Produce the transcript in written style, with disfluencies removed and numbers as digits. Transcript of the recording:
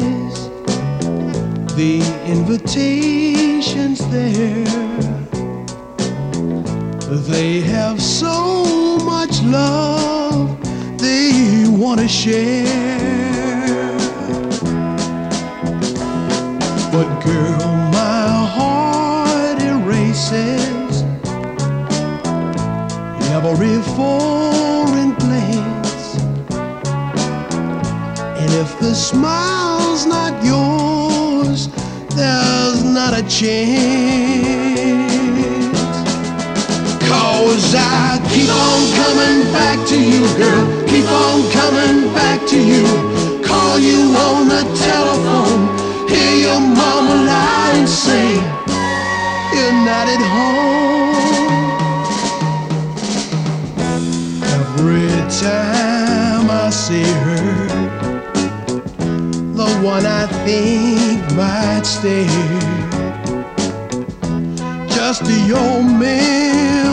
places, the invitations there, they have so much love they want to share. But girl, my heart erases every foreign glance, and if the smile's not yours, there's not a chance. 'Cause I keep on coming back to you, girl, keep on coming back to you. Call you on the telephone, hear your mama lie and say you're not at home. Every time I see her, the one I think might stay, just your memory